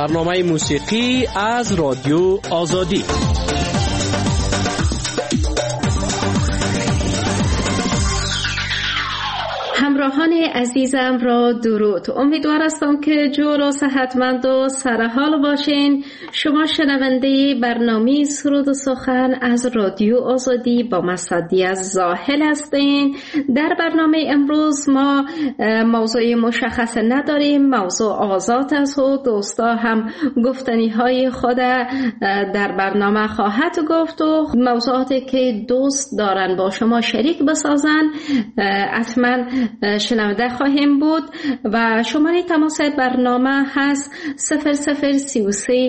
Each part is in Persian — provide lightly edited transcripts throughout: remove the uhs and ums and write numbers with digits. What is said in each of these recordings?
برنامه موسیقی از رادیو آزادی. همراهان عزیزم را درود. امیدوار هستم که جور و صحتمند و سرحال باشین. شما شنونده برنامه سرود و سخن از رادیو آزادی با مصدی از زاهل هستین. در برنامه امروز ما موضوع مشخص نداریم، موضوع آزاد است و دوستا هم گفتنی های خود در برنامه خواهد گفت و موضوعاتی که دوست دارن با شما شریک بسازن حتما شنونده خواهیم بود. و شماره تماس برنامه هست 0033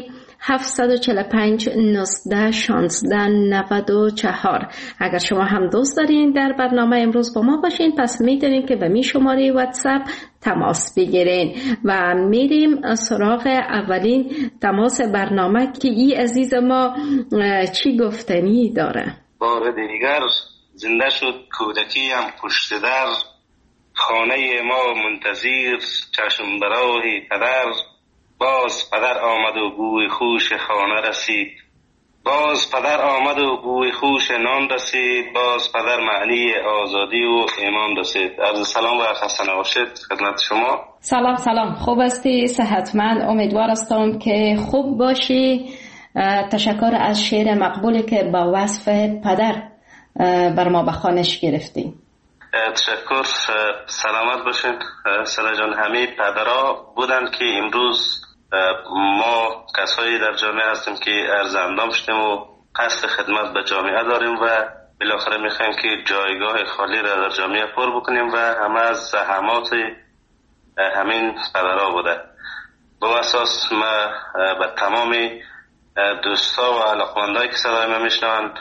745 19 16 94. اگر شما هم دوست دارین در برنامه امروز با ما باشین، پس میتونین که به می شماره واتساپ تماس بگیرین و میریم سراغ اولین تماس برنامه که ای عزیز ما چی گفتنی داره. بار دیگر زنده شد کودکی هم پشت در، خانه ما منتظر چشم براه پدر. باز پدر آمد و بوی خوش خانه رسید، باز پدر آمد و بوی خوش نان رسید. باز پدر معنی آزادی و ایمان رسید. عرض سلام و خسته نباشید خدمت شما. سلام، خوب هستی؟ صحتمند؟ امیدوار هستم که خوب باشی. تشکر از شعر مقبولی که با وصف پدر بر ما به خوانش گرفتی. تشکر، سلامت باشین. سلا جان، همه پدرها بودن که امروز ما کسایی در جامعه هستیم که ارزندام شدیم و قصد خدمت به جامعه داریم و بالاخره میخوایم که جایگاه خالی را در جامعه پر بکنیم و همه از زحمات همین پدرها بوده. با اساس ما به تمام دوستا و علاقمندایی که صدای ما میشنوند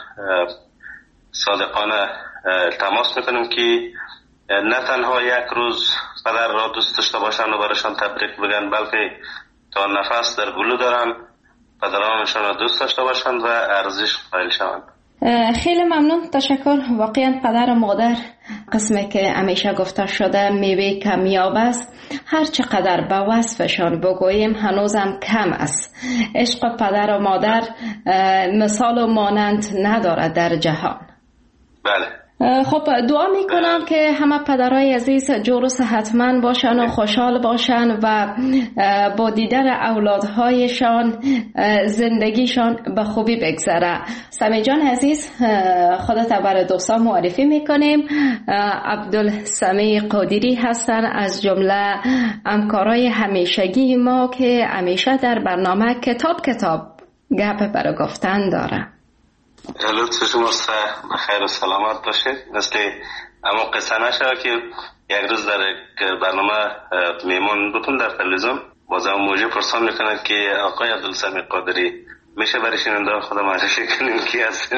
صادقانه التماس میکنیم که نه تنها یک روز پدر را دوست داشته باشن و برایشان تبریک بگن، بلکه تا نفس در گلو دارن پدرانشان را دوست داشته باشند و ارزش قائل شوند. خیلی ممنون، تشکر. واقعا پدر و مادر قسمی که همیشه گفته شده میوه کمیاب است. هر چقدر به وصفشان بگوییم هنوزم کم است. عشق پدر و مادر مثال و مانند ندارد در جهان. بله. خب دعا میکنم که همه پدرای عزیز جور و صحتمند باشن و خوشحال باشن و با دیدن اولادهایشان زندگیشان به خوبی بگذره. سمی جان عزیز، خودت برای دوستان معرفی میکنیم. عبدالسمی قادری هستن از جمله همکارای همیشگی ما که همیشه در برنامه کتاب گپ برای گفتن داره. لطف شما بخیر و سلامت باشید. مثل اما قصه نشه که یک روز در برنامه میمون بودم در تلویزیون، بازم موجه پرسان میکنند که آقای عبدالسمی قادری میشه برای شنونده خدا معرفی کنیم کی هست؟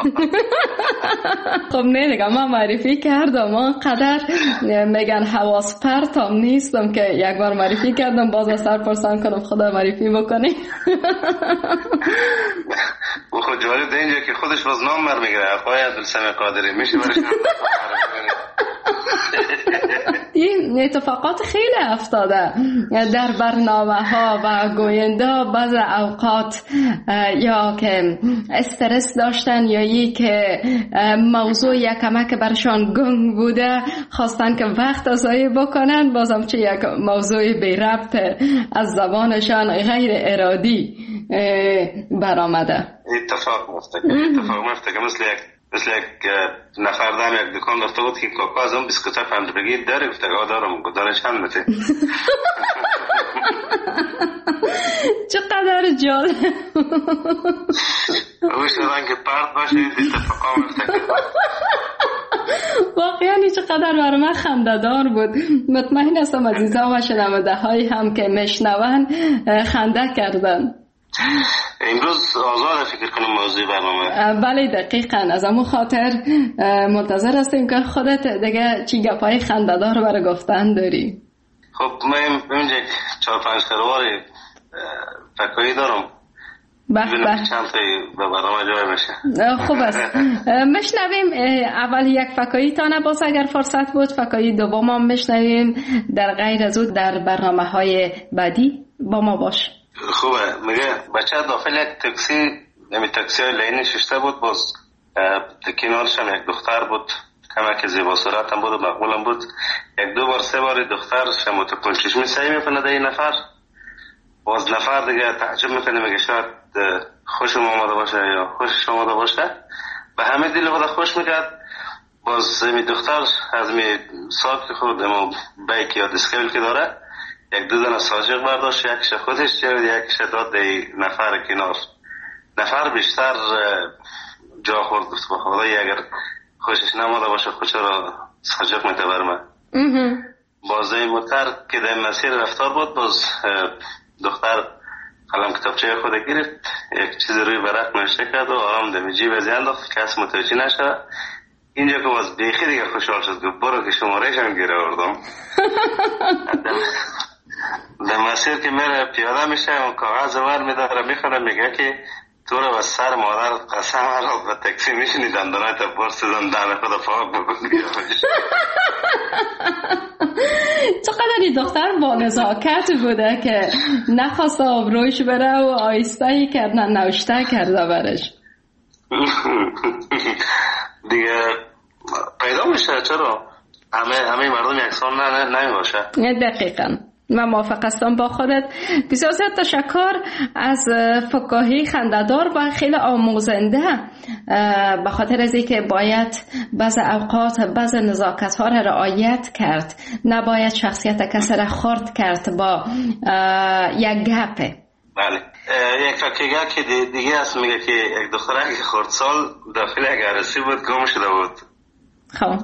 خب نه دیگه، من معرفی کردم. من قدر میگن حواس پرتم نیستم که یک بار معرفی کردم باز از سر پرسان کنم خدا معرفی بکنی. و خود جالب اینجا که خودش باز نام بر میگره آقای عبدالسمی قادری میشه برای شنونده این اتفاقات خیلی افتاده در برنامه ها و گوینده بعض اوقات یا که استرس داشتن یا یکی که موضوع یکمک برشان گنگ بوده خواستن که وقت ضایع بکنن، بازم چه یک موضوع بی ربط از زبانشان غیر ارادی برآمده. اتفاق مفته که مثل یک نفر دارم یک دکان رفته بود که کاکا از اون بیسکوت پند بگید داره، گفته دارم، داره چند مته. چقدر جالب. اوشتران که پرد باشه اتفاقا مفته. واقعا چقدر برای من خنده‌دار بود. مطمئن هستم عزیزان و شنونده هایی هم که میشنون خنده کردن. امروز آزاد فکر کنم موضوع برنامه. بله دقیقاً، از همون خاطر منتظر هستیم که خودت دیگه چی گپای خنده‌دار برای گفتن داری. خب من اینجا 4-5 خرواری فکایی دارم. بله. چند تا به برنامه جای میشه. خوب است. مشنویم اول یک فکایی تانه، باز اگر فرصت بود فکایی دوم هم مشنویم. در غیر از او در برنامه های بعدی با ما باش. خوبه. میگه بچه داخل یک تاکسی، نمی تاکسی های لینی ششته بود، باز کنارش هم یک دختر بود، کمک زیبا صورت هم بود و مقبول هم بود. یک دو بار سه بار دخترش متکن چشمی سعی میکنه در این نفر، باز نفر دیگه تعجب میکنه، میگه شاید خوشم آمده باشه یا خوشش آمده باشه، به همه دل خود خوش میکرد. باز می دختر از می ساک خود اما بیک یا دیسکیبل که داره یک دو دانه ساجق برداشت، یکش خودش جوید، یکش داد دی نفر کنار. نفر بیشتر جا خورد، گفت با خدایی اگر خوشش نماده باشه خودش را ساجق میتبر من. باز دی موتر که دی مسیر رفتار بود، باز دختر قلم کتابچه خود گرفت، یک چیز روی ورق نوشته کرد و آرام دمی جیب از انداخت، کس متوجه نشد. اینجا که باز بیخی دیگه خوشحال شد، گفت برو که شمارهش هم گیره آوردم. در مسیر که میره پیاده میشه و کاغذ ور میداره میخوره، میگه که تو رو به سر مادر قسم را به تاکسی میشینی دندانای تا برس دندان خود پاک بکن. چقدر این دختر با نزاکت بوده که نخواست آبروش بره و آیستایی کردن نوشته کرده برش. دیگه پیدا میشه، چرا همه مردم یکسان نمی باشه. دقیقاً من موافق هستم با خودت. بسیار زیاد تشکر از فکاهی خنده‌دار و خیلی آموزنده، به خاطر از اینکه باید بعض اوقات بعض نزاکت‌ها را رعایت کرد، نباید شخصیت کسی را خرد کرد با یک گپه. بله. یک فکرگاه که دیگه هست، میگه که یک دختره که خردسال داخل یک عروسی بود گم شده بود. خب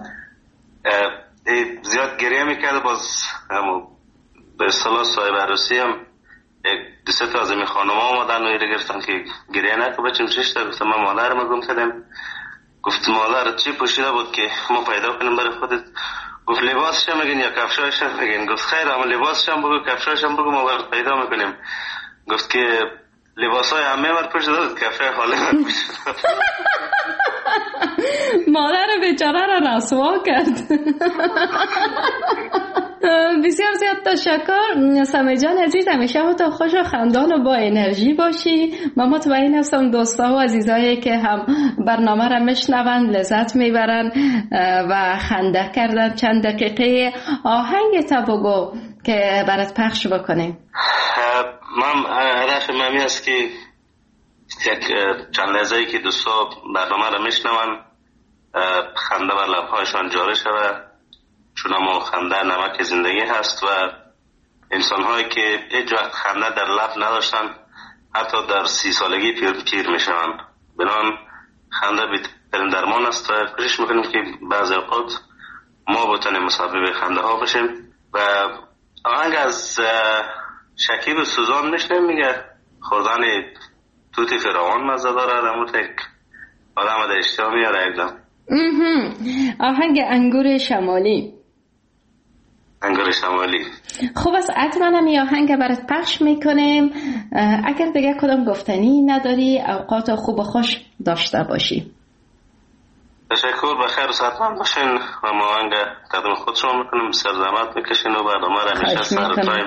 زیاد گریه میکرد، باز به اصطلاح صاحب عروسی هم یک دو سه تا از این خانم ها آمدن و ایره گرفتن که گریه نکن بچیم چشته. گفتم من مادرم گم کردم. گفت مادر چی پوشیده بود که ما پیدا کنیم برای خودت؟ گفت لباسش هم بگین یا کفشایش هم بگین. گفت خیر اما لباسش هم بگو کفشایش هم بگو ما برات پیدا میکنیم. گفت که لباسای همه بر پوشیده بود، کفش حاله بر پوشیده. مادر بیچاره را رسوا کرد. بسیار زیاد تشکر سمی جان عزیز، همیشه تو خوش و خندان و با انرژی باشی. من مطمئن هستم دوستا و عزیزایی که هم برنامه را میشنوند لذت میبرن و خنده کردن. چند دقیقه آهنگ تا بگو که برات پخش بکنیم. من هدف ممی است که یک چند لحظه‌ای که دوستا برنامه را میشنون خنده بر لبهایشان جاری شود، چون اما خنده نمک زندگی هست و انسان‌هایی که هیچ وقت خنده در لب نداشتن حتی در 30 سالگی پیر میشوند. بنابراین خنده بهترین درمان است و کوشش میکنیم که بعضی اوقات ما بتونیم مسبب خنده ها بشیم. و آهنگ از شکیب و سوزان میشنیم، میگه خوردن توت فرعون مزه داره، دمو تک آدم در اشتها میاره اکدم. آهنگ انگور شمالی. انگور شمالی. خوب است، حتما هم این آهنگ برات پخش میکنیم. اگر دیگه کدام گفتنی نداری اوقات خوب و خوش داشته باشی. تشکر، بخیر و صحتمند باشین و ما آهنگ تقدیم خود شما میکنیم. بسیار زحمت میکشین و برنامه را همیشه سر تایم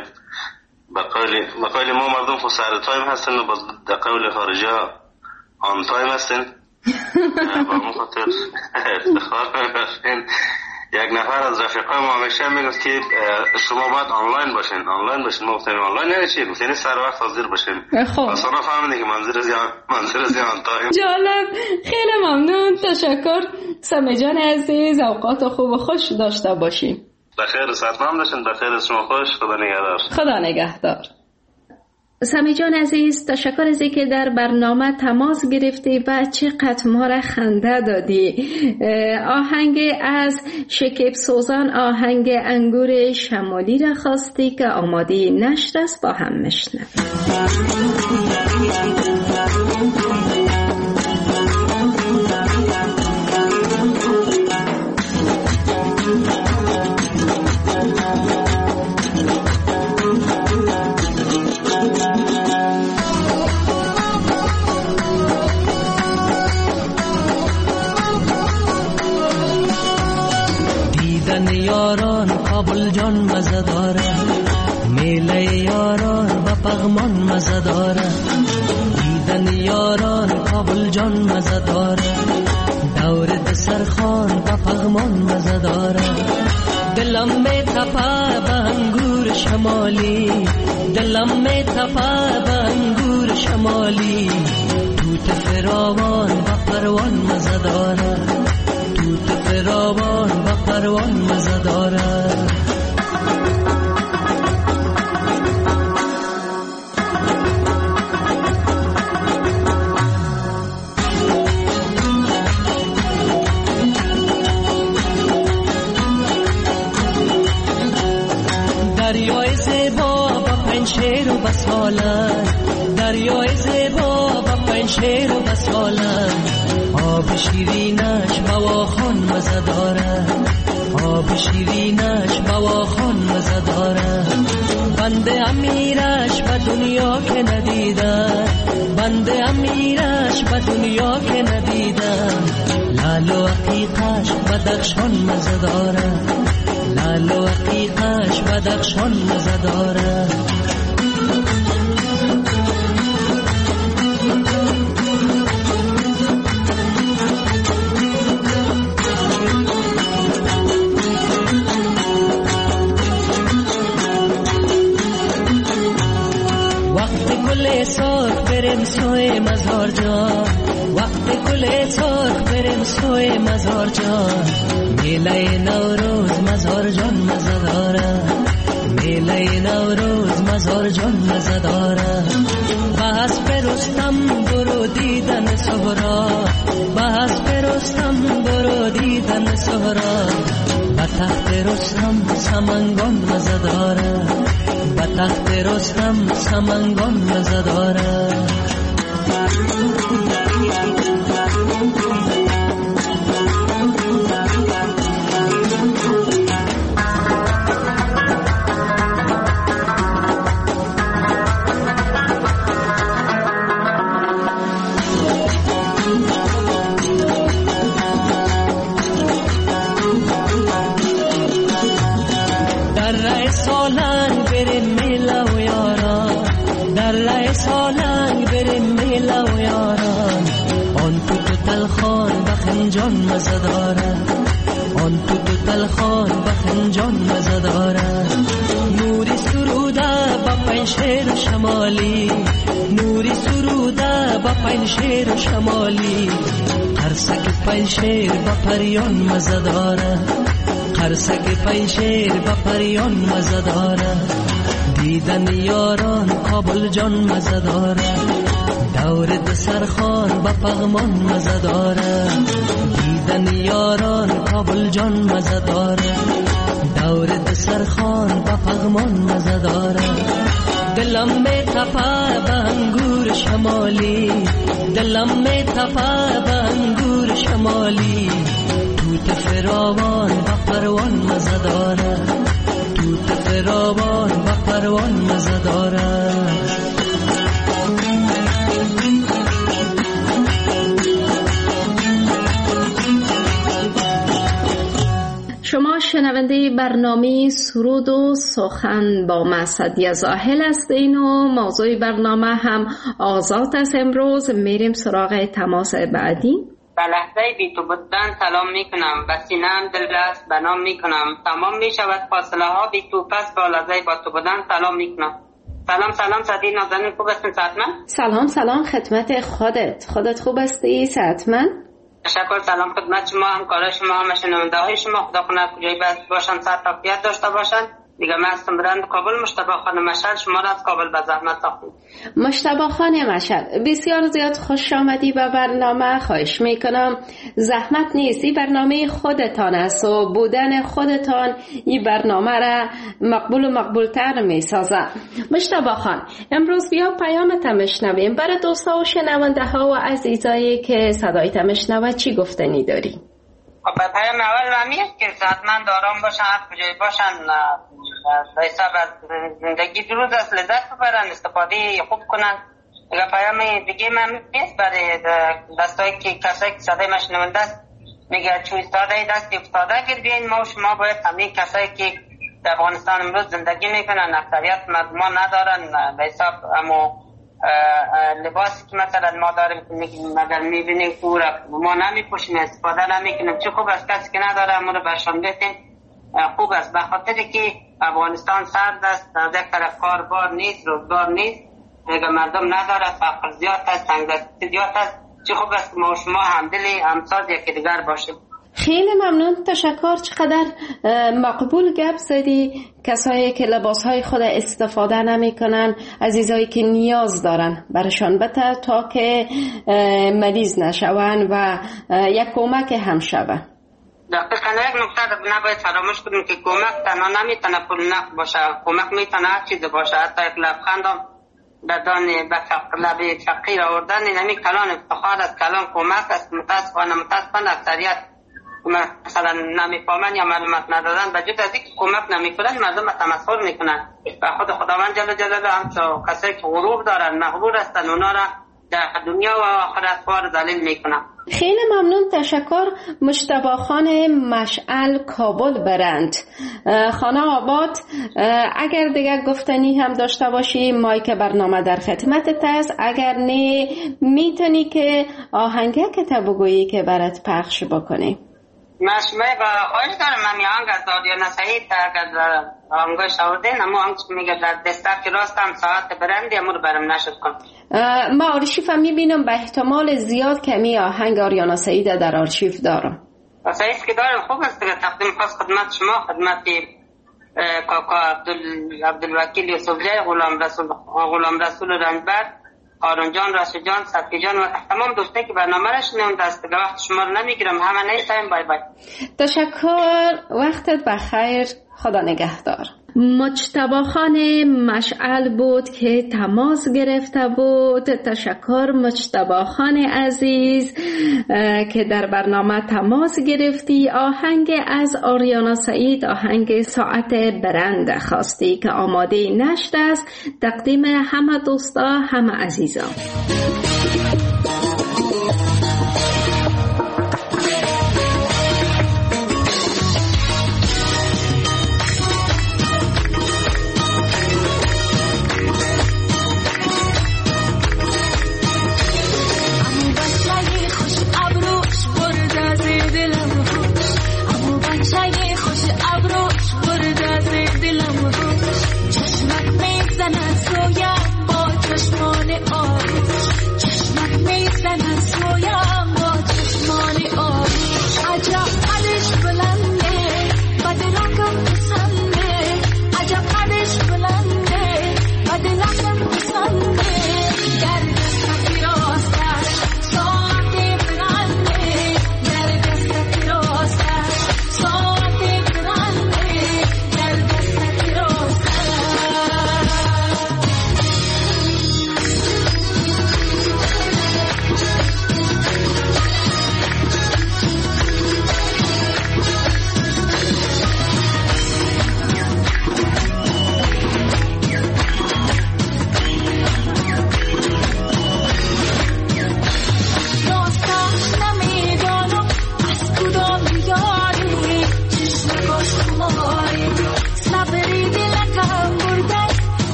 به قول ما مردم خود سر تایم هستن و باز در قول خارجی ها آن تایم هستن. با اون خاطر افتخار میکنیم. یک نفر از رفیقای ما همیشه میگفت که شما باید آنلاین باشین. ما گفتیم آنلاین یعنی چی؟ گفتیم سر وقت حاضر باشین. اصلا فهمیدیم که منظور از آن تایم. جالب، خیلی ممنون، تشکر سمی جان عزیز. اوقات خوب و خوش داشته باشیم. بخیر و صحتمند باشین. بخیر از شما خوش. خدا نگهدار. خدا نگهدار. سمی جان عزیز، تشکر از اینکه در برنامه تماس گرفتی و چقدر ما را خنده دادی. آهنگ از شکیب سوزان، آهنگ انگور شمالی را خواستی که آماده نشر است، با هم میشنویم. یاران کابل جان مزه داره، میله یاران با پغمان مزه داره، دیدن یاران کابل جان مزه داره، دور دسترخوان با پغمان مزه داره. دلم می تپه به انگور شمالی، دلم می تپه به انگور شمالی، توت فراوان با پروان مزه داره، توت فراوان با پروان مزه داره. دریای زیبا با پنشیر و بسالن، دریای زیبا با پنشیر و بسالن، آب شیرینش بواخان مزه داره، آب شیرینش بواخان مزه داره. بنده امیرش به دنیا که ندیدم، بنده امیرش به دنیا که ندیدم، لال و عقیقش بدخشان مزه داره، لال و عقیقش بدخشان مزه داره. وقت گل سرخ بریم سوی مزار جان، وقت گل سرخ بریم سوی مزار جان، میله نوروز مزار جان مزه داره، میله نوروز مزار جان مزه داره. بس برستم برو دیدن سهرا، بس برستم برو دیدن سهرا، به تخت رستم سمنگان مزه داره، به تخت رستم سمنگان مزه داره. در سالنگ بریم میله و یاران، در سالنگ بریم میله و یاران، آن تو تلخان بخنجان مزه داره، آن تو تلخان بخنجان مزه داره. نوری سروده با پنشیر شمالی، نوری سروده با پنشیر شمالی، قرصک پنشیر با پریان مزه داره، قرصک پنشیر با پریان مزه داره. دیدن یاران کابل جان مزه داره، دور دسترخوان با پغمان مزه داره، دیدن یاران کابل جان مزه داره، دور دسترخوان با پغمان مزه داره. دلم می تپه به انگور شمالی، دلم می تپه به انگور شمالی، توت فراوان با پروان مزه داره، توت فراوان با پروان مزه داره. شما شنونده برنامه سرود و سخن با مسعدی زاهل هستین و موضوع برنامه هم آزاد است. امروز میریم سراغ تماس بعدی. به لحظه بی تو بودن سلام میکنم، به سینه‌ام دل است بنام میکنم، تمام میشود فاصله ها بی تو، پس با لحظه با تو بودن سلام میکنم. سلام سعدی نازنین، خوب هستین سعدمن؟ سلام خدمت خودت خوب هستی سعدمن؟ تشکر. سلام خدمت شما، همکارای شما، همه شنونده های شما، خدا کنه کجایی باشن صحت و عافیت داشته باشن. دیگه من هستم برند کابل، مجتبی خان مشهد، شما را از کابل به زحمت ساختیم. مجتبی خان مشهد، بسیار زیاد خوش آمدی به برنامه. خواهش میکنم زحمت نیست، این برنامه خودتان است و بودن خودتان این برنامه را مقبول تر میسازه. مجتبی خان، امروز بیا پیامت میشنویم. برای دوستا و شنونده ها و عزیزایی که صدایت میشنوه چی گفتنی داری؟ به پیام اول است که صحتمند آرام باشن، هر کجای باشن، حساب از زندگی دروز است، لذت ببرن، استفاده خوب کنن. دیگه پیام دیگه من نیست برای دستایی که کسایی که صدای ما شنونده است، میگه چوی استاده دستی افتاده گردین. ما و شما باید همین کسایی که در افغانستان امروز زندگی میکنن، اکثریت مردمان ندارن به حساب اما لباسی که مثلا ما داریم مگر میبینیم پورا ما نمیپوشیم، استفاده نمیکنیم. چه خوب است کسی که نداره اما رو برشان بتیم خوب است، به خاطری که افغانستان سرد است، از یک طرف کاربار نیست، روزگار نیست، اگر مردم نداره، فقر زیاد است، تنگدستی زیاد است. چه خوب است که ما و شما همدلی همساد یکی دیگر باشیم. خیلی ممنون، تشکر. چقدر مقبول گپ زدی. کسایی که لباسهای خود استفاده نمی کنن، عزیزایی که نیاز دارن برشان بده تا که مریض نشون و یک کمک هم شوه. دقیقاً یک نکته نباید فراموش کنیم که کمک تنها نمیتونه پول نقد باشه، کمک میتونه هر چیز باشه، حتی یک لبخند هم بدان به لب فقیر آوردن نمی کلان افتخار است، کلان کمک است. متاسفانه اکثریت مثلا نمیفهمن یا معلومات ندادن، بجد از اینکه کمک نمیکنن مردم تمسخر میکنن و خود خداوند جل جلاله همچو کسایی که غرور دارن مغرور هستن اونا را در دنیا و آخرت خوار ذلیل میکنن. خیلی ممنون، تشکر. مجتبی خان مشعل، کابل برند. خانه آباد، اگر دیگر گفتنی هم داشته باشی مایک برنامه در خدمتت است، اگر نه میتونی که آهنگه که تبگویی که برات پخش بکنی. مشمه با خواهش دارم من آهنگ از آریانا سعید اگر آهنگش آوردین اما آهنگ میگه در دستک راستم ساعت برندی امور برم نشد کن. ما آرشیف هم میبینم به احتمال زیاد کمی آهنگ آریانا سعید در آرشیف دارم. سعید که دارم خوب است که تقدیم خاص خدمت شما، خدمت کاکا عبدالوکیل یوسفزی، غلام رسول رنجبر، آرون جان، راشد جان، صفی جان و تمام دوستایی که برنامه را شنیدن. دست وقت شما رو نمیگیرم، همه نیستیم. بای بای. تشکر، وقتت بخیر، خدا نگهدار. مجتبی خان مشعل بود که تماس گرفته بود. تشکر مجتبی خان عزیز که در برنامه تماس گرفتی. آهنگ از آریانا سعید، آهنگ ساعت برند خواستی که آماده نشده است. تقدیم همه دوستا، همه عزیزان.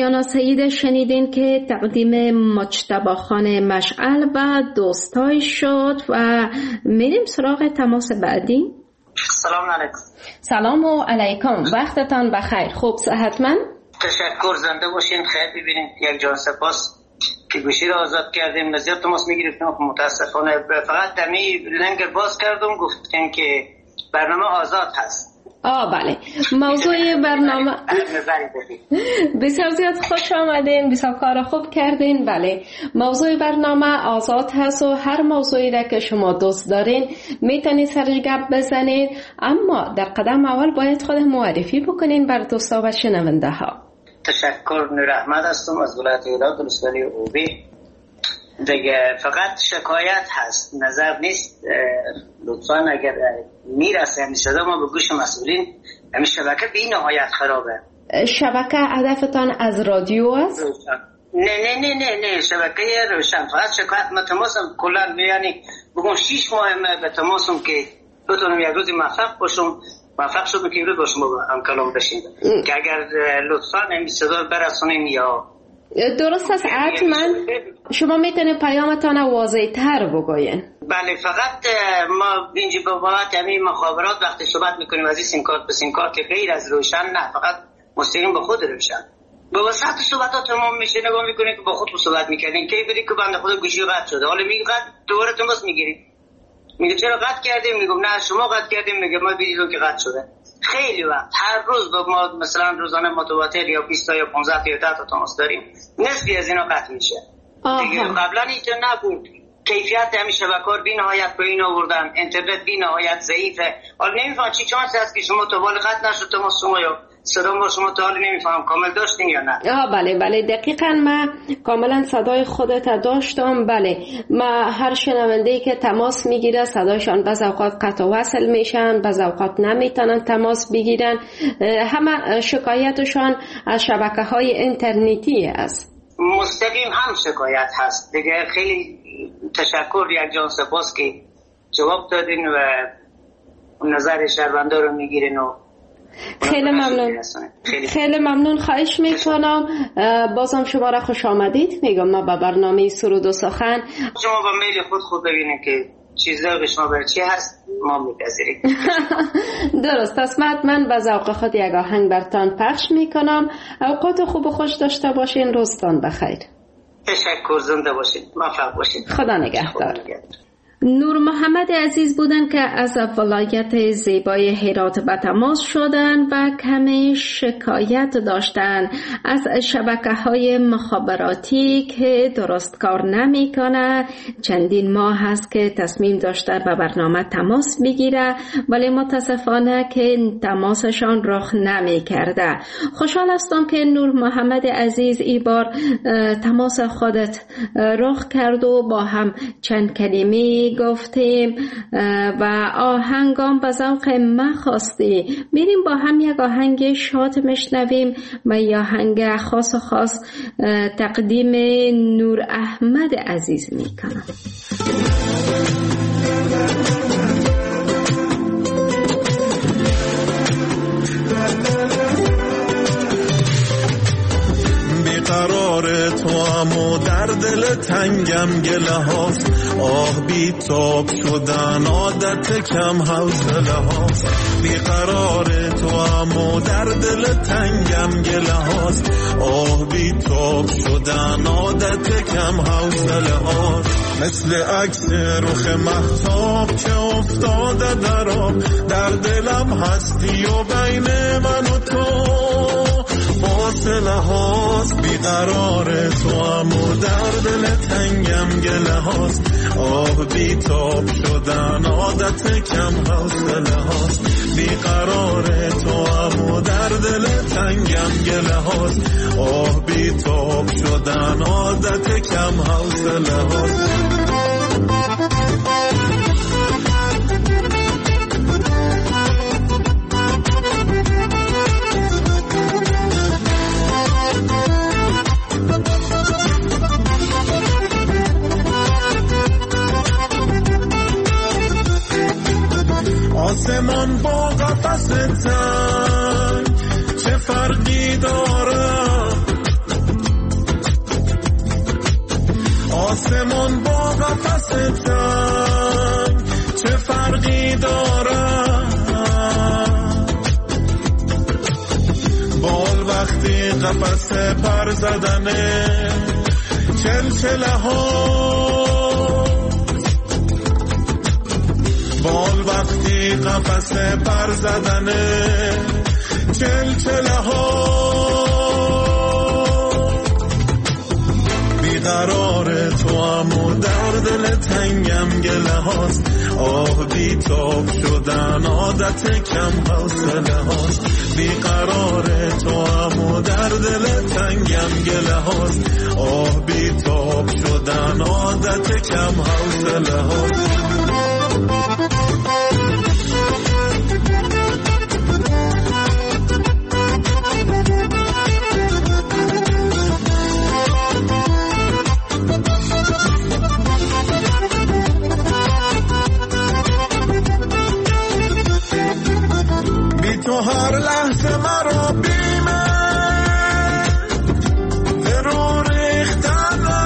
جانا سعید شنیدین که تقدیم مجتبی خان مشعل و دوستای شد و میریم سراغ تماس بعدی. سلام علیکم. سلام و علیکم، وقتتان بخیر. خوب صحتمند؟ تشکر، زنده باشین، خیر ببینین. یک جان سپاس که گوشی را آزاد کردیم. نزیاد تماس میگرفتیم، متاسفانه فقط دمی لنگ باز کردم، گفتیم که برنامه آزاد هست. بله، موضوع برنامه بسیار زیاد خوش آمدین، بسیار کار خوب کردین. بله، موضوع برنامه آزاد هست و هر موضوعی را که شما دوست دارین میتونید سرش گپ بزنید، اما در قدم اول باید خود معرفی بکنین بر دوستا و شنونده ها. تشکر، نور احمد هستم از ولایت ایلات ولسوالی اوبی. دیگه فقط شکایت هست، نظر نیست. لطفاً اگر میرسه همین صدا ما به گوش مسئولین، همین شبکه به این نهایت خرابه. شبکه هدفتان از رادیو است؟ نه شبکه روشن. فقط شکایت ما تماسم کلا، یعنی بگم 6 ماه به تماسم که بتونم یک روزی موفق شدم که امروز با شما هم کلام بشیم که اگر لطفاً همین صدا برسونیم یا درست است. حتما شما میتونید پیامتان واضح تر بگوین. بله، فقط ما اینجا با بابت همین مخابرات وقتی صحبت میکنیم از این سیم کارت به سیم کارت که غیر از روشن، نه فقط مستقیم به خود روشن. با وسط صحبتات تمام میشه، نگاه میکنید که با خود صحبت میکردین که بری که بنده خدا گوشی قطع شده، حالا میگه قطع دوباره تماس میگیرید، میگه چرا قطع کردیم؟ میگم نه شما قطع کردیم. میگه ما دیدیم که قطع شده. خیلی وقت هر روز با ما مثلا روزانه متواتر یا 20 تا یا 15 تا یا 10 تا تماس داریم، نصفی از اینا قطع میشه. دیگه قبلا اینجا نبود. کیفیت همین شبکه‌ها بی نهایت پایین آوردن، اینترنت بی نهایت ضعیفه. حالا نمیفهم چی چانس هست که شما تا بالا قطع نشد تماس شما یا صدا ما شما تا حالا نمیفهم کامل داشتین یا نه؟ بله دقیقاً من کاملا صدای خودت داشتم. بله، ما هر شنونده‌ای که تماس میگیره صدایشان بعض اوقات قطع و وصل میشن، بعض اوقات نمیتونن تماس بگیرن. همه شکایتشان از شبکه‌های اینترنتی است. مستقیم هم شکایت هست دیگه. خیلی تشکر، یک جان سپاس که جواب دادین و نظر شهروندا رو میگیرین و خیلی ممنون. خیلی ممنون. خواهش میکنم بازم شما را خوش آمدید میگم. ما به برنامه سرود و سخن شما با میل خود ببینید که چیزا به شما برای چی هست، ما میپذیریم. درست است. من به ذوق خود یک آهنگ برتان پخش میکنم. اوقات خوب و خوش داشته باشین. روزتان بخیر. تشکر، زنده باشین، موفق باشین. خدا نگهدار. نور محمد عزیز بودن که از ولایت زیبای هرات به تماس شدن و کمی شکایت داشتن از شبکه‌های مخابراتی که درست کار نمی‌کنه. چندین ماه هست که تصمیم داشته به برنامه تماس بگیره ولی متاسفانه که تماسشان رخ نمی‌کرده. خوشحال هستم که نور محمد عزیز این بار تماس خودت رخ کرد و با هم چند کلمه گفتیم و آهنگام به ذوق من خواستی. میریم با هم یک آهنگ شاد میشنویم و یک آهنگ خاص تقدیم نور احمد عزیز میکنم. قرار تو امو در دل تنگم گله هاست، آه بی تاب شدن عادت کم حوصله هاست. بی قرار تو امو در دل تنگم گله هاست، آه بی تاب شدن عادت کم حوصله هاست. مثل عکس رخ مهتاب که افتاده در آب، در دلم هستی و بین من و تو فاصله هاست. بیقرار تو امو در دل تنگم گله هاست، آه بی تاب شدن عادت کم حوصله هاست. بیقرار تو امو در دل تنگم گله هاست، آه بی تاب شدن عادت کم حوصله هاست. آسمان با قفس تنگ چه فرقی داره، آسمون با قفس تنگ چه فرقی دارد؟ بال وقتی قفس پر زدنه چلچله ها، بال وقتی قفس پر زدنه چلچله ها. بیقرار تو هم و در دل تنگم گله هاست، آه بی تاب شدن عادت کم حوصله هاست. بیقرار تو هم و در دل تنگم گله هاست، آه بی تاب شدن عادت کم حوصله هاست. تو هر لحظه مرا بیمه فرو ریختنه،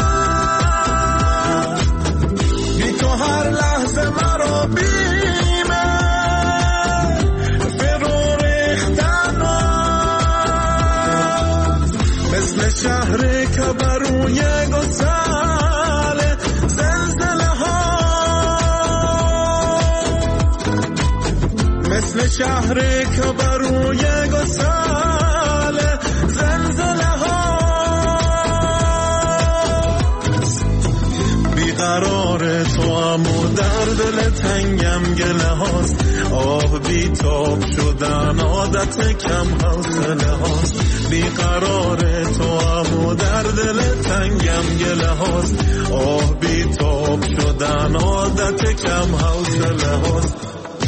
بی تو هر لحظه مرا بیمه فرو ریختنه. مثل شهری که بروی گسل زلزله ها، مثل شهری که بروی گسل زلزله ها. بیقرار تو هم و در دل تنگم گله هاست، آه بی تاب شدن عادت کم حوصله هاست. بیقرار تو هم و در دل تنگم گله هاست، آه بی تاب شدن عادت کم حوصله هاست.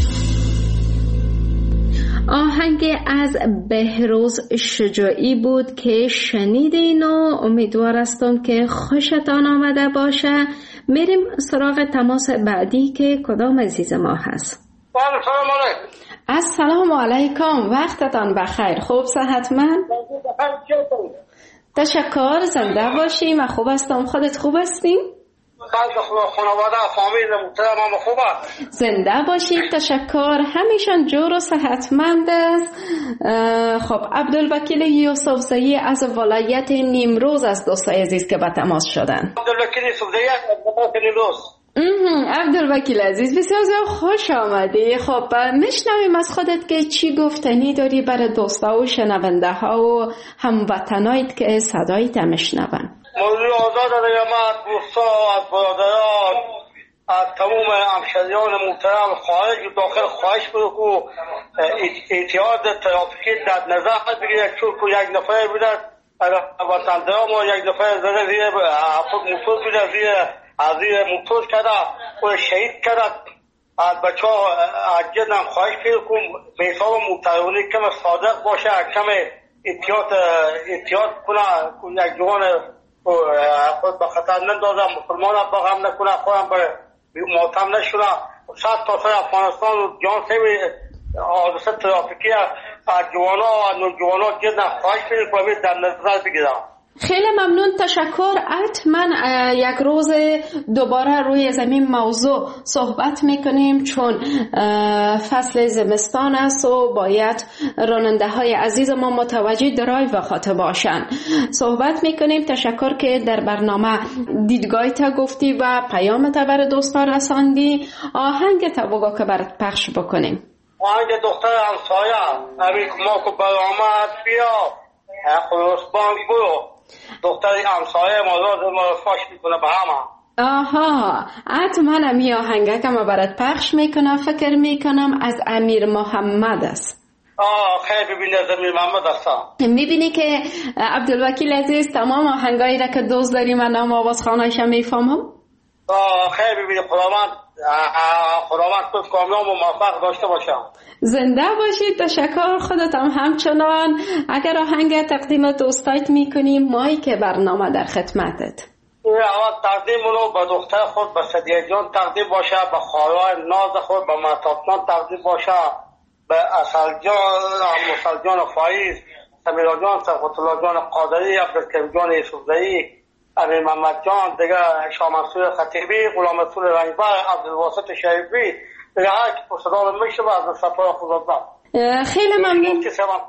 آهنگ از بهروز شجاعی بود که شنیدین و امیدوار هستم که خوشتان آمده باشه. میریم سراغ تماس بعدی که کدام عزیز ما هست. سلام علیکم. السلام علیکم، وقتتان بخیر. خوب صحتمند؟ تشکر، زنده باشیم. من خوب هستم، خودت خوب هستیم؟ خانواده فامیل محترم خوبه؟ زنده باشید، تشکر. همیشان جور و صحتمند است. خب عبدالوکیل یوسفزئی از ولایت نیمروز از دوستای عزیز که به تماس شدن. عبدالوکیل یوسفزئی از ولایت نیمروز. عبدالوکیل عزیز، بسیار خوش آمدی. خب میشنویم از خودت که چی گفتنی داری برای دوستا و شنونده ها و هموطنایت که صدایت میشنون. موضوع آزاد رحمت دوستا، از برادران، از تمام همشهریان محترم خارج و داخل خواهش می‌کنم احتیاط ترافیکی در نظر بگیرید، چون که یک نفر بوده وطندران ما یک نفر زده زیر موتور بوده، زیر موتور کرده و شهید کرده. از بچه ها عجل هم خواهش می‌کنم به حساب محترمانی کم صادق باشه، کم احتیاط کنه، یک جوان خود به خطر نندازم، مسلمان با غم نکنه، خودم به ماتم نشونه. 100 تا سر افغانستان و جان سوی حادثه ترافیکی از جوانا و نوجوانا جدا خواهش کنید در نظر بگیرم. خیلی ممنون، تشکر. حتما یک روز دوباره روی زمین موضوع صحبت میکنیم، چون فصل زمستان است و باید راننده های عزیز ما متوجه درایو و خاطر باشن. صحبت میکنیم. تشکر که در برنامه دیدگاهیت گفتی و پیامت بر دوستان رساندی. آهنگ تا بگو که برات پخش بکنیم. آهنگ دختر همسایه امیر ما که برآمد بیا خلاص بانک برو، دختری همسایه ما فاش میکنه به همه. آها، حتما امی آهنگه که ما برات پخش میکنم. فکر میکنم از امیر محمد است. خیلی ببینه از امیر محمد است. میبینی که عبدالوکیل عزیز تمام آهنگایی را که دوست داری من نام آواز خانه‌اش میفهمم. خیلی ببینه. خداوند تو کامیاب و موفق داشته باشم. زنده باشید. تشکر. خودت هم همچنان. اگر آهنگ تقدیم دوستایت میکنیم، مایی که برنامه در خدمتت. اول تقدیم رو به دختر خود به صدیه جان تقدیم باشه، به خواهرای ناز خود به مهتاب جان تقدیم باشه، به اصل جان، مصل جان فایز، سمیرا جان، صفت الله جان قادری، عبدالکریم جان یوسفزئی، امیر محمد جان، دیگه شاه منصور خطیبی، غلام رسول رنجبر، عبدالواسط شریفی، دیگه هر که پرسدار میشه و از سفر خداداد. خیلی ممنون.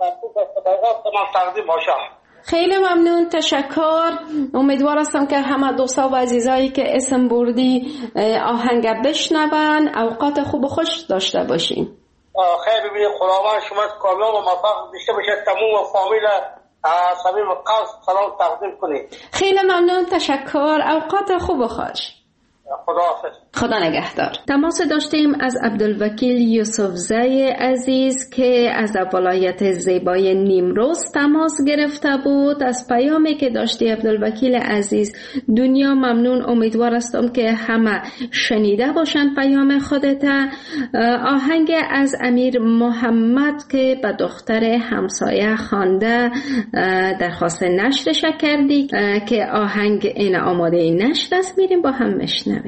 خیلی ممنون، تشکر. امیدوار هستم که همه دوستا و عزیزایی که اسم بردی آهنگ بشنون. اوقات خوب و خوش داشته باشین. خیلی ببینید، خداوند شما کامیاب و موفق داشته باشه. تمام فامیل صمیم قصد سلام تقدیم کنید. خیلی ممنون، تشکر. اوقات خوب و خوش. خدا نگهدار. تماس داشتیم از عبدالوکیل یوسفزی عزیز که از ولایت زیبای نیمروز تماس گرفته بود. از پیامی که داشتی عبدالوکیل عزیز دنیا ممنون. امیدوار هستم که همه شنیده باشند پیام خودت. آهنگ از امیر محمد که به دختر همسایه خوانده درخواست نشرش کردی که آهنگ این آماده نشر است. میریم با هم مشنویم.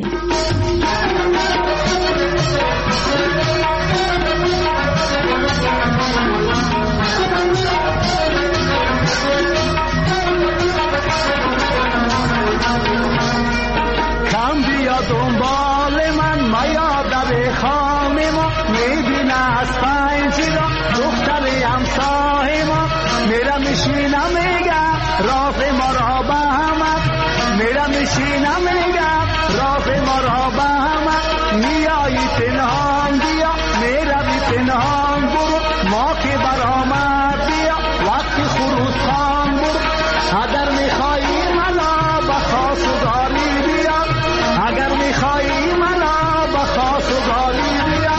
کم بیا دنبال من میا در خانه ما، میبینه از پنجره دختر همسایه ما، میرم میشینم میگم راه ما را به همه، میرم میشینم میگم راه ما را به همه، میایی پنهان بیا میروی پنهان برو، ما که برآمد بیا وقتی خروس خان برو، اگر میخوایی منو به خواستگاری بیا، اگر میخوایی منو به خواستگاری بیا.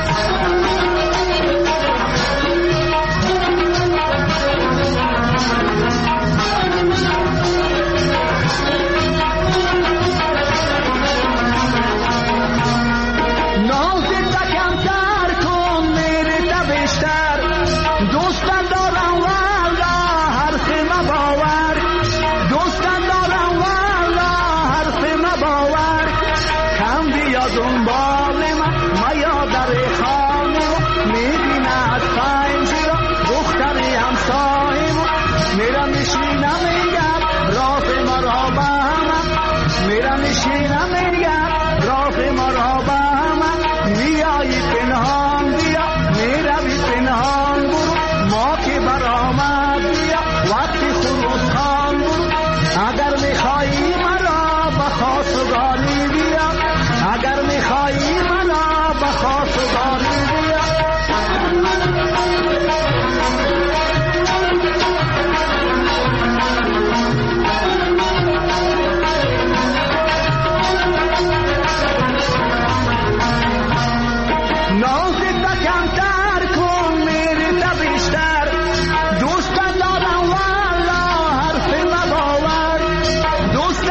دنبال من میا در خانه میبینه از پنجره دختر همسایه ما، میرم میشینم میگم راه ما را به همه، میرم میشینم میگم راه ما را به همه، میایی پنهان بیا میروی پنهان برو، ما که برآمد بیا وقتی خروس خان برو، اگر میخوایی مرا به خواستگاری بیا، اگر میخوایی منو به خواستگاری بیا. نازت کمتر کن میریت بیشتر، دوست دارم والا حرف مباور، دوست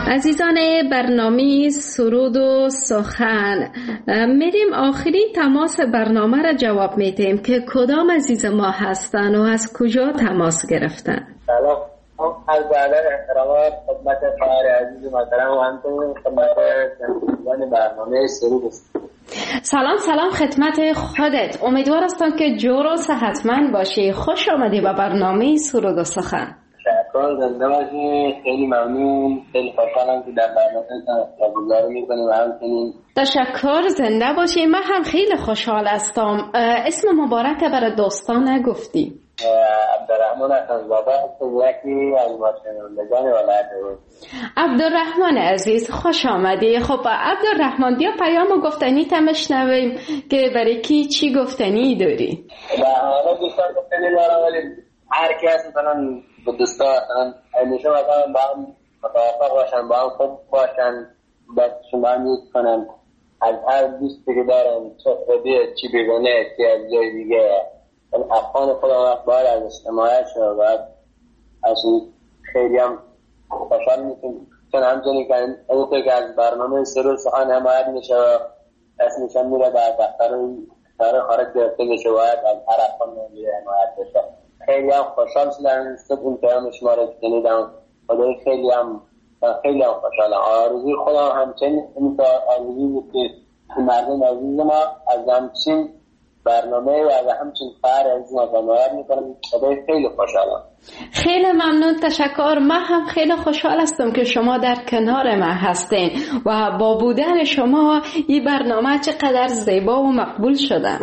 عزیزان برنامه سرود و سخن، میریم آخرین تماس برنامه را جواب میدیم که کدام عزیز ما هستن و از کجا تماس گرفتن. سلام، از بعدن احترامات خدمت خواهر عزیز محترم و همچنین خدمت شنوندگان برنامه سرود و سخن. سلام خدمت خودت. امیدوار هستم که جور و صحتمند باشی. خوش آمدی به برنامه سرود و سخن. تشکر، زنده باشی. خیلی ممنون، خیلی خوشحالم که در برنامه گزارش میکنیم و همچنین. تشکر، زنده باشی. من هم خیلی خوشحال هستم. اسم مبارک برای دوستان نگفتی. عبدالرحمن اخنزاده یکی از شنوندگان ولایت روز. عبدالرحمن عزیز خوش آمدی. خب عبدالرحمن بیا پیام گفتنی تمشنویم که برای کی چی گفتنی داری؟ حالا دوستان گفتنی دارم، ولی هر کس مثلا با دوستان همیشه مثلا با هم متوافق باشن، با هم خوب باشن، دستشون با هم یوز کنن. از هر دوستی که دارن چه خودی چی بگونه چی از جای دیگه افغان خودم باید از حمایت شد. باید اصلا خیلی هم خوشحال میشیم چون همچنین که از برنامه سرود سخن حمایت میشه و اسمش هم میره در دفتر خارج گرفته میشه، باید از هر افغان میره حمایت بشه. خیلی هم خوشحال شدم این پیام شما رو شنیدم. خدای خیلی هم خوشحالم. آرزوی خودم همچنین این آرزوی بود که مردم عزیز ما از همچین برنامه و از همچین خواهر عزیز ما حمایت میکنم. خدای خیلی خوشحالم. خیلی ممنون، تشکر. من هم خیلی خوشحال هستم که شما در کنار من هستین و با بودن شما این برنامه چقدر زیبا و مقبول شدن.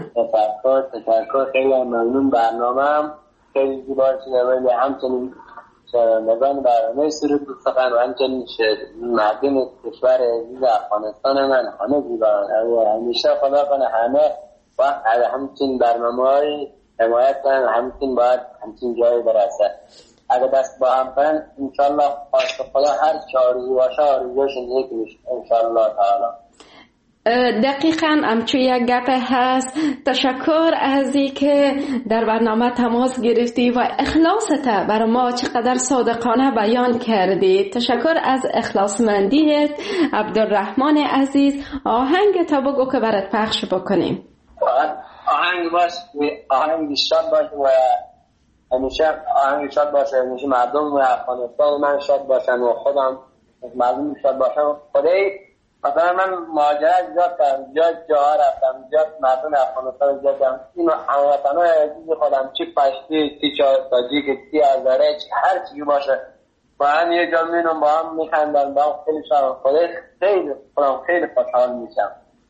تشکر، خیلی ممنون. برنامه هم خیلی زیبا شده و همچنین نگان برنامه سرود و سخن و همچنین مردم کشور عزیز افغانستان من همه زیبا همیشه خدا کنه همه وقت از همچین برنامه‌های حمایت کنن، همچین باید همچین جایی برسه. اگه دست با هم کنن انشالله خواست خدا هر چه آرزو باشه آرزوشون یک میشه انشالله تعالی. دقیقاً همچون یک گپ هست. تشکر از این که در برنامه تماس گرفتی و اخلاصت برای ما چقدر صادقانه بیان کردی. تشکر از اخلاصمندیت عبدالرحمن عزیز. آهنگ تا بگو که برات پخش بکنیم. آهنگ شاد باشه و همیشه آهنگ شاد باشه، همیشه مردم افغانستان من شاد باشن و خودم مردم شاد باشن. خدای مثلا من مهاجرت زیاد کردم، جاها رفتم، مردم افغانستان زیاد کردم. این هموطنای عزیز خودم چی پشتی، چی تاجیک، چی هزاره، هر چی باشه با هم یه جا میرم، با هم میخندن، با هم خیلی شادم. خدای خیلی خوشحال میشم.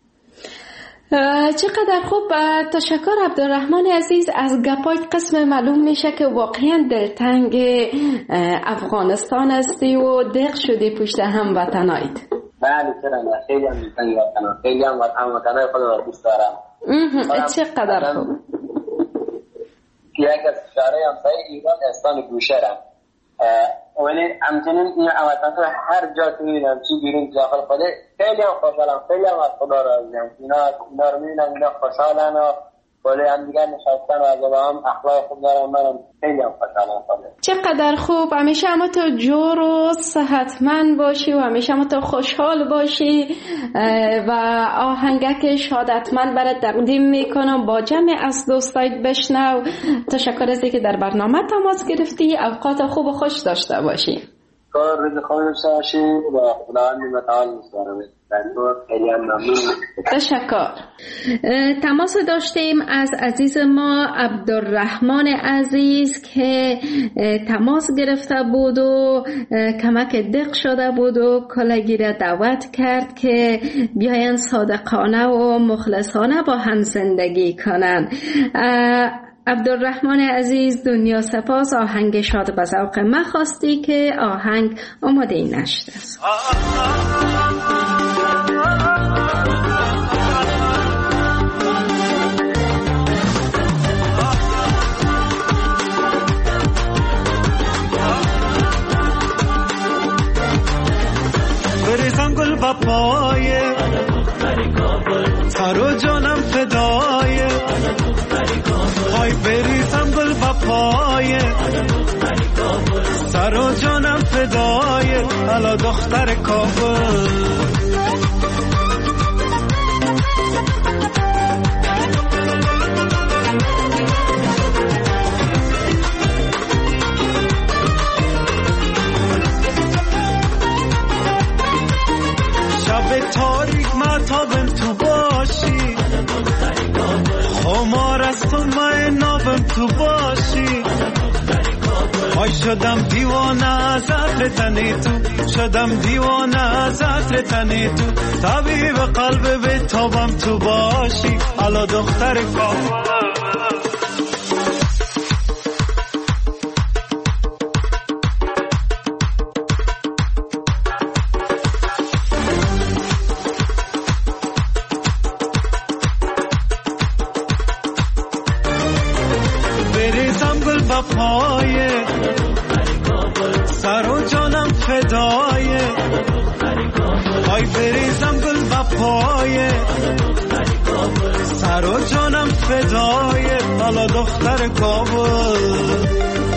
چقدر خوب. تشکر عبدالرحمن عزیز. از گپای قسم معلوم میشه که واقعا دلتنگ افغانستان هستی و دق شدی پشت هموطنایت. بله چرا نه، خیلی هم دلتنگ وطنم، خیلی هم هموطنای خودم رو دوست دارم. چقدر خوب. یک از شهرهای همسایه ایران استان گوشهرم، ولی همچنین این هموطنان هر جا که میبینم چی بیرون داخل خود خیلی هم خوشحالم، خیلی هم از خدا راضیم. اینا رو میبینم، اینا خوشحالن و ولی هم دیگر نشستن و از هم اخلاق خوب دارم. منم خیلی هم خوشحالم. چقدر خوب. همیشه هم تو جور و صحتمند باشی و همیشه هم تو خوشحال باشی و آهنگک شادتمند برات تقدیم میکنم با جمع از دوستایت بشنو. تشکر از اینکه در برنامه تماس گرفتی. اوقات خوب و خوش داشته باشی. کار روز خوبی داشته باشی و خداوند متعال می‌سپارم. تشکر. تماس داشتیم از عزیز ما عبدالرحمن عزیز که تماس گرفته بود و کمک دق شده بود و کلگی را دعوت کرد که بیاین صادقانه و مخلصانه با هم زندگی کنن. عبدالرحمن عزیز دنیا سپاس. آهنگ شاد به ذوق من خواستی که آهنگ آماده نشده است. بریزم گل و پایه سر و جانم فدایه، های بریزم گل و پایه سر سر و جانم فدای الا دختر کابل. شب تاریک مطابم تو باشی، خمار از تو من نابم تو باشی. آی شدم دیوانه از عطر تنی تو، شدم دیوانه از عطر تنی تو. طبیب قلب به تابم تو باشی الا دختر کابل. بریزم گل با پایه سر و جانم فدایه. آی بریزم گل با پایه سر و جانم فدایه الا دختر کابل.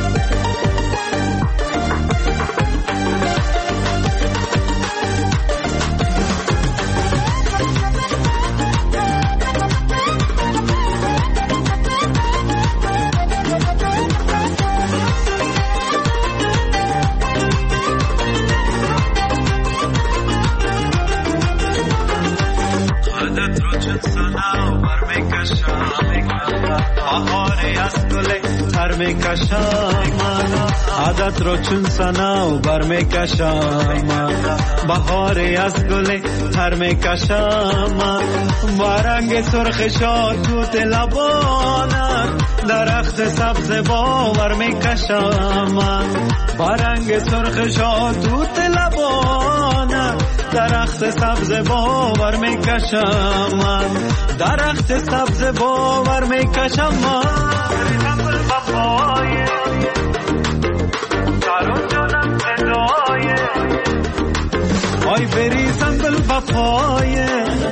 عادت رو چون سنا و بر میکشم، بهاری از گل تر میکشم. با رنگ سرخ شاتوت لبانت درخت سبز باور میکشم. با رنگ سرخ شاتوت لبانت درخت سبز باور میکشم. درخت سبز باور میکشم. آی بریزم گل با پایه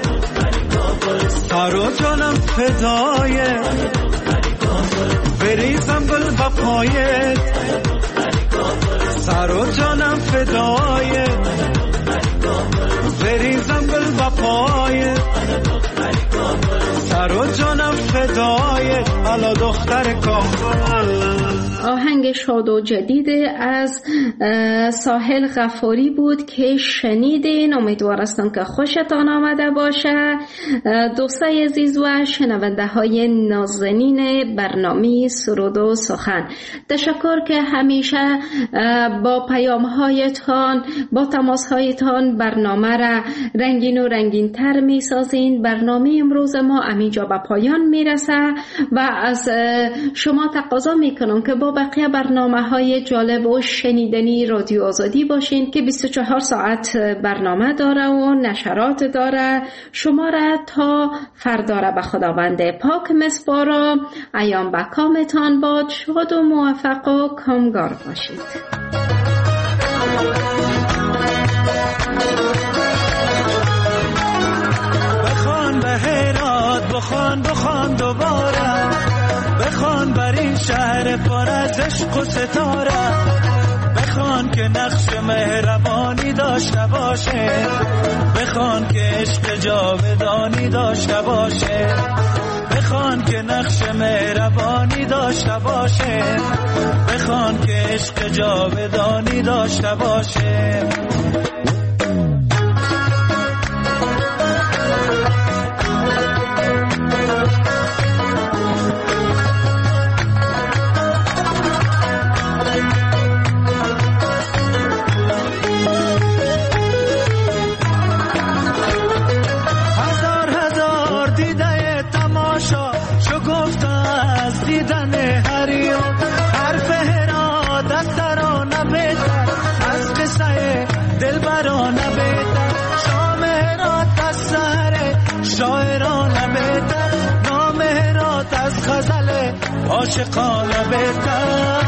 سر و جانم فدایه. بریزم گل با پایه سر و جانم فدایه. بریزم گل با پایه سر و جانم فدایه الا دختر کابل. آهنگ شاد و جدید از ساحل غفاری بود که شنیدین. امیدوار هستم که خوشتان آمده باشه. دوستای عزیز و شنونده های نازنین برنامه سرود و سخن، تشکر که همیشه با پیام هایتان، با تماس هایتان برنامه را رنگین و رنگین تر می سازین. برنامه امروز ما همینجا به پایان می رسه و از شما تقاضا می کنم که با بقیه برنامه‌های جالب و شنیدنی رادیو آزادی باشین که 24 ساعت برنامه داره و نشرات داره. شما را تا فردا را به خداوند پاک مسپارم. ایام به کامتان باد. شاد و موفق و کامگار باشید. بخوان به هرات، بخوان دوباره، بخوان بر این شهر پر از عشق و ستاره. بخوان که نقش مهربانی داشته باشه، بخوان که عشق جاودانی داشته باشه. بخوان که نقش مهربانی داشته باشه، بخوان که عشق جاودانی داشته باشه. عاشقانه بهتر.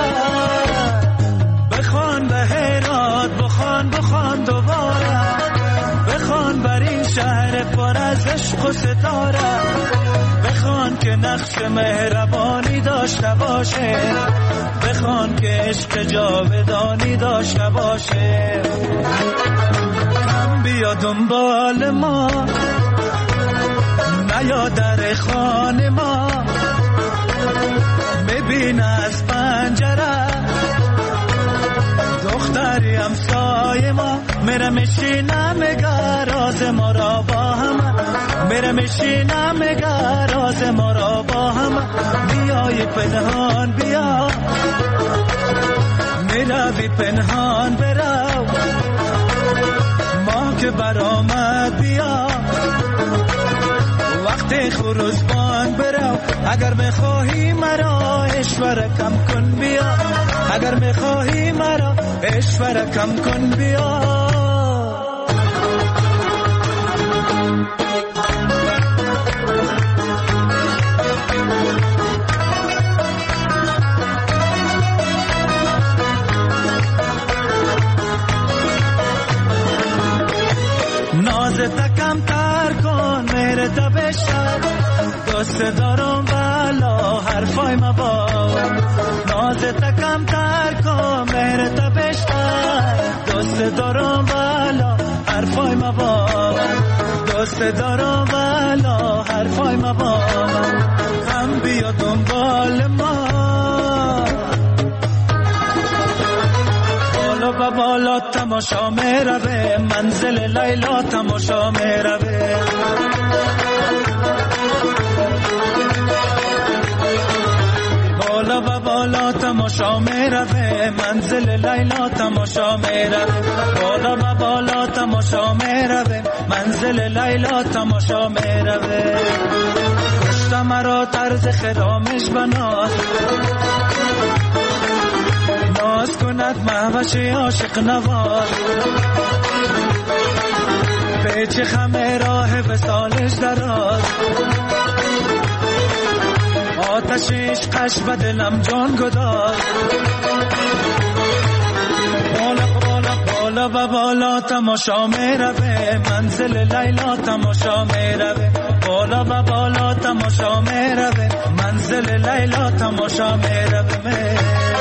بخوان به هرات، بخوان دوباره، بخوان بر این شهر پر از عشق و ستاره، بخوان که نقش مهربانی داشته باشه، بخوان که عشق جاودانی داشته باشه. هم بیا دنبال ما، نیا در خانه ما، ببین از پنجره دختری همسایه ما، میره میشینه میگه راز ما را با هم، میره میشینه میگه راز ما را با هم. بیای پنهان بیا، میروی پنهان برو، ما که برآمد بیا، وقتی خروزبان برو. اگر میخواهی مرا اشوره کم کن بیا، اگر میخواهی مرا اشوره کم کن بیا. نازت کم تر کن میره دبشتر، دوست دارم بالا حرفای مباد. نازت کم تر کن میره دبشتر، دوست دارم بالا حرفای مباد، دوست دارم بالا حرفای مباد. هم بیا دنبال ما، بالا و بالا تماشا میروه، منزل لیلا تماشا میروه. بالا و بالا تماشا میروه، منزل لیلا تماشا میروه. بالا و بالا تماشا میروه، منزل لیلا تماشا میروه. کشت مرا طرز خرامش بناز، ناز کند مهوش عاشق نواز. پیچ خم راه وصالش دراز، آتش عشقش به دلم جان گداز. بالا و بالا تماشا میروه، منزل لیلا تماشا میروه. بالا و بالا تماشا میروه، منزل لیلا تماشا میروه.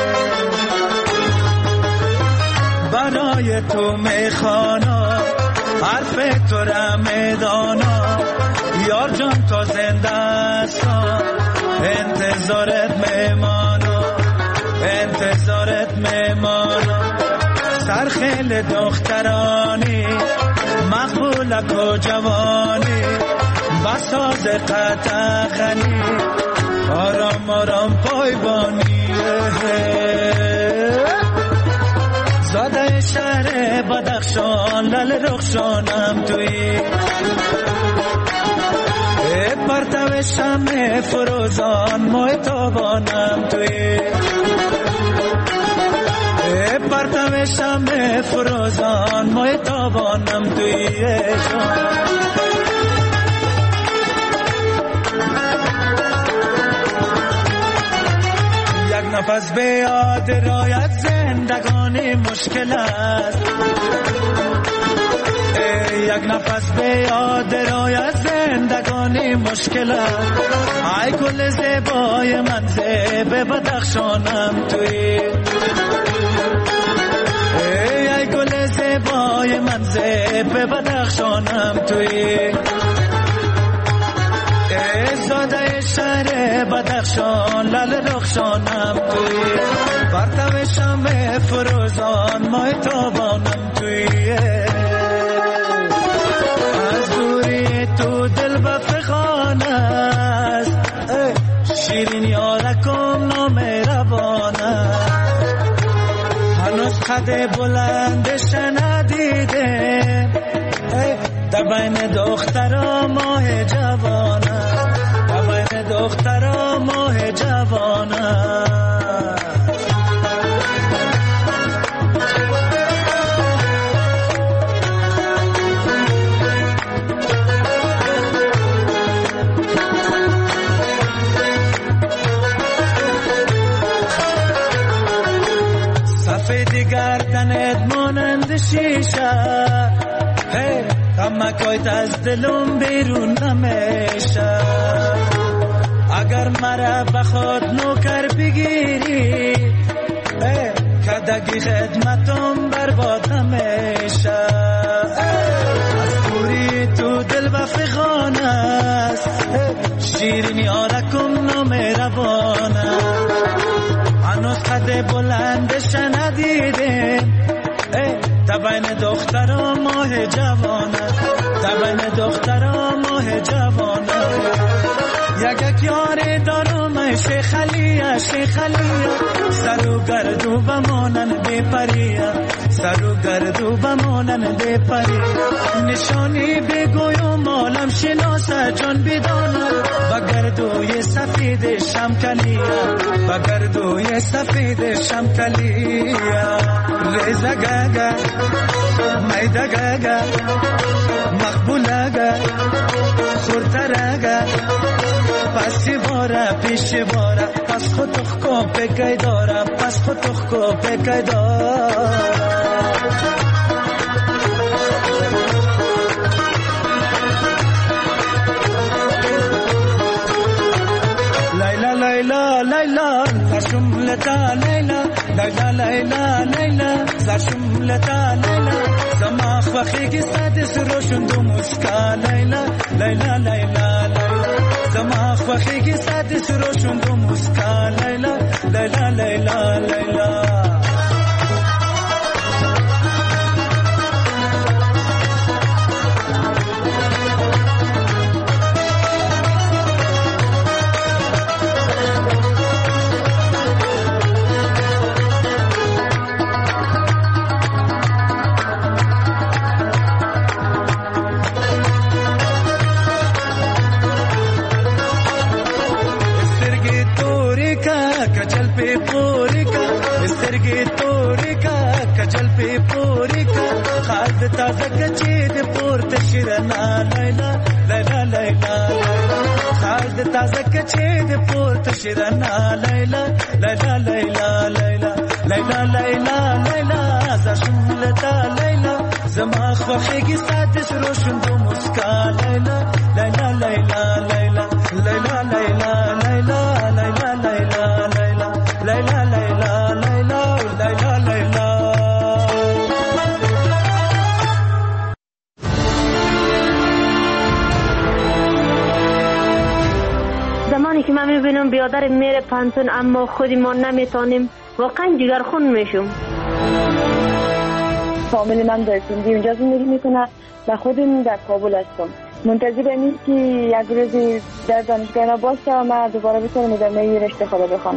برای تو میخوانا حرف تو را میدانا، یار جان تو زنده هستم، انتظارت میمانا، انتظارت میمانا. سرخیل دخترانی مقبولک و جوانی، بساز قطعخنی آرام آرام پایبانی. زاده شهر بدخشان لل رخشانم توی، پرتو شمع فروزان محتابانم توی، پرتو شمع فروزان محتابانم توی. یک نفس به یاد رایت زندگانی مشکل است، یک نفس به یاد رایت زندگانی مشکل است. ای گل زیبای من زیب بدخشانم توی، ای گل زیبای من زیب بدخشانم توی. زاده شهر بدخشان لل رخشانم توی، پرتو شمع فروزان محتابانم توی. از دوری تو دل بفخان است، شیرین یارکم نامهربان است. هنوز قد بلندش ندیده، در بین دخترا ماه جوانه، در بین دخترا ماه جوانه. سفید گردنت مانند شیشه، غمکایت از دلم بیرون نمیشه. اگر مرا بخواد نوکر بگیری کدگی خدمتم برباد نمیشه. از پوری تو دل و فغانه است، شیرین یارکم نمیروانه. هنوز قد بلندش ندیدیم، تبین دخترا ماه جوانه، تبین دخترا ماه جوانه. یک یاری دارم شیخ علیه، شیخ علیه. سر و گردو بمانن بپریه، سر و گردو بمانن بپریه. نشانی بگویم عالم شناسه جان بدانه، و گردوی سفید شمکلیه، و گردوی سفید شمکلیه. ریزه گگه میده گگه مقبوله گه خورتره پسی باره پیش باره، پس خود تخکو پکی داره، پس خود تخکو پکی داره. لیلا لیلا لیلا زرشملتا لیلا، لیلا لیلا لیلا زرشملتا لیلا. زماخ وخیگی سادس روشن دو مسکا لیلا، لیلا لیلا لیلا. زماخ وخیگی سادس روشن دو مسکا لیلا، لیلا لیلا لیلا. تازه کچی د پورته شیرنا لیلا، لیلا لیلا لیلا. خالد تازه کچی د پورته شیرنا لیلا، لیلا لیلا لیلا. لیلا لیلا لیلا زرشملتا لیلا. زما خوخیگی سادس روشن دو مسکا لیلا، لیلا لیلا لیلا. لیلا لیلا لیلا لیلا لیلا لیلا. لیلا لیلا لیلا لیلا لیلا. زمانی که من میبینم بیادر میره پانتون اما خودی ما نمیتانیم، واقعا جگرخون میشم. فامیل من در سندی اونجا زندگی میکنه و خودم در کابل هستم. منتظرم این که یک روزی در دانشگاه باشه و من دوباره بتونم ادامه رشته خدا بخوام.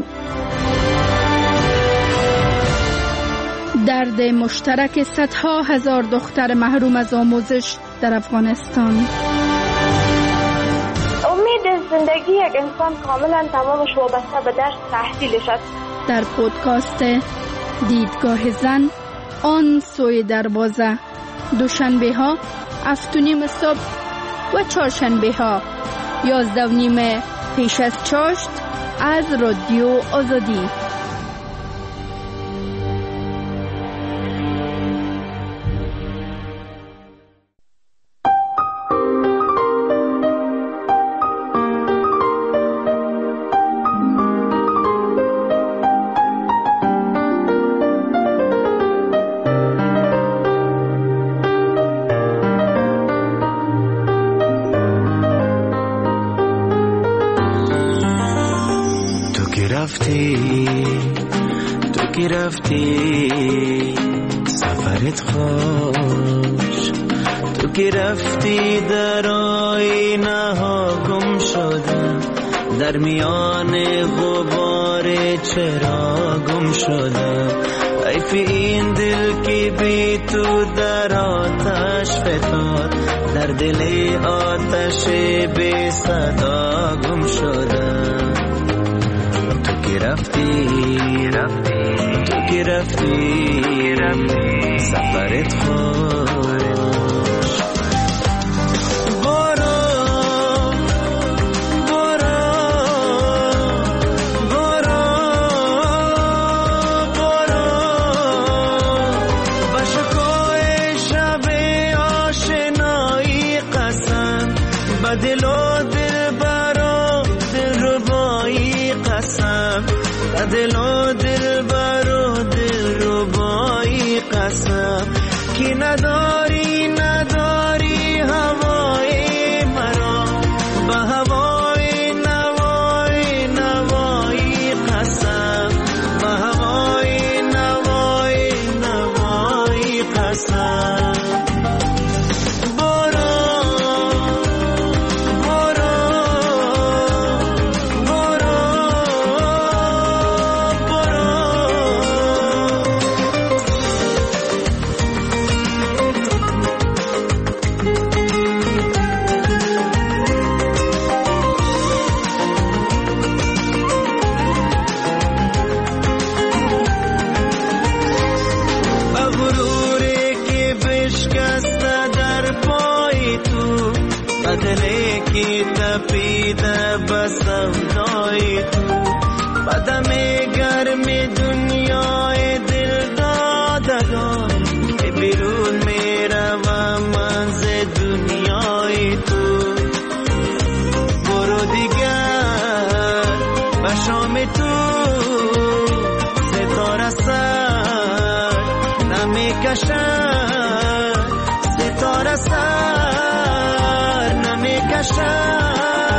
درد مشترک صدها هزار دختر محروم از آموزش در افغانستان. امید زندگی یک انسان کاملا تمامش وابسته به درس تحصیلش است. در پودکاست دیدگاه زن آن سوی دروازه، دوشنبه ها 7:30 صبح و چهارشنبه ها 11:30 پیش از چاشت از رادیو آزادی. رفتی سفرت خوش، تو که رفتی در آینه ها گم شدم، در میان غبار چرا گم شدم. حیف این دل که بی تو در آتش فتاد، در دل آتش بی صدا گم شدم. تو که رفتی تو که رفتی سفرت خوش. و دل برا دل ربایی قسم، دل و دل برا دل ربایی قسم، که نداری نداری هوای مرا، به هوای نوای نوایی قسم، به هوای نوای نوایی قسم. بدلی کی تپیده بسودای تو، بدم گرم دنیای دل دادگان، که بیرون میروم من ز دنیای تو. برو دیگر به شام تو ستاره سر نمیکشد، ستاره سر نمیکشد.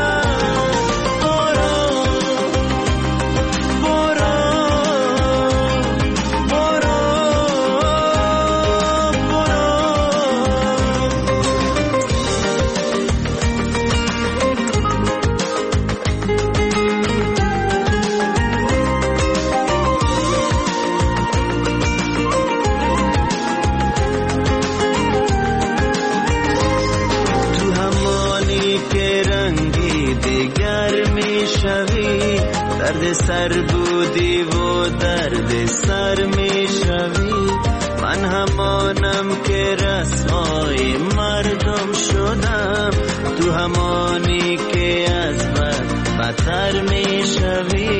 درد سر بودی و درد سر می شوی، من همانم که رسوای مردم شدم، تو همانی که از بدتر می شوی.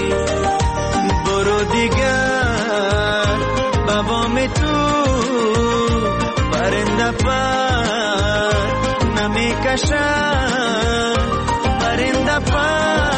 برو دیگر بابام تو پرنده پر نمی کشد، پرنده پر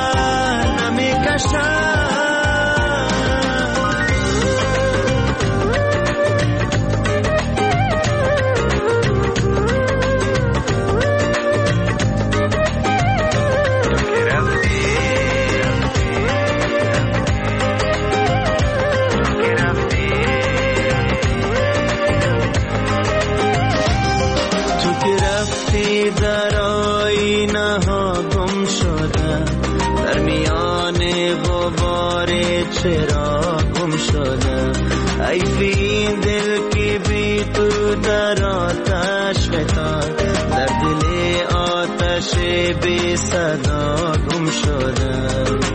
در آینه ها گم شده، در میان غبار چرا گم شده. حیف این دل که بی تو در آتش فتاد، در دل آتش بی صدا گم شده.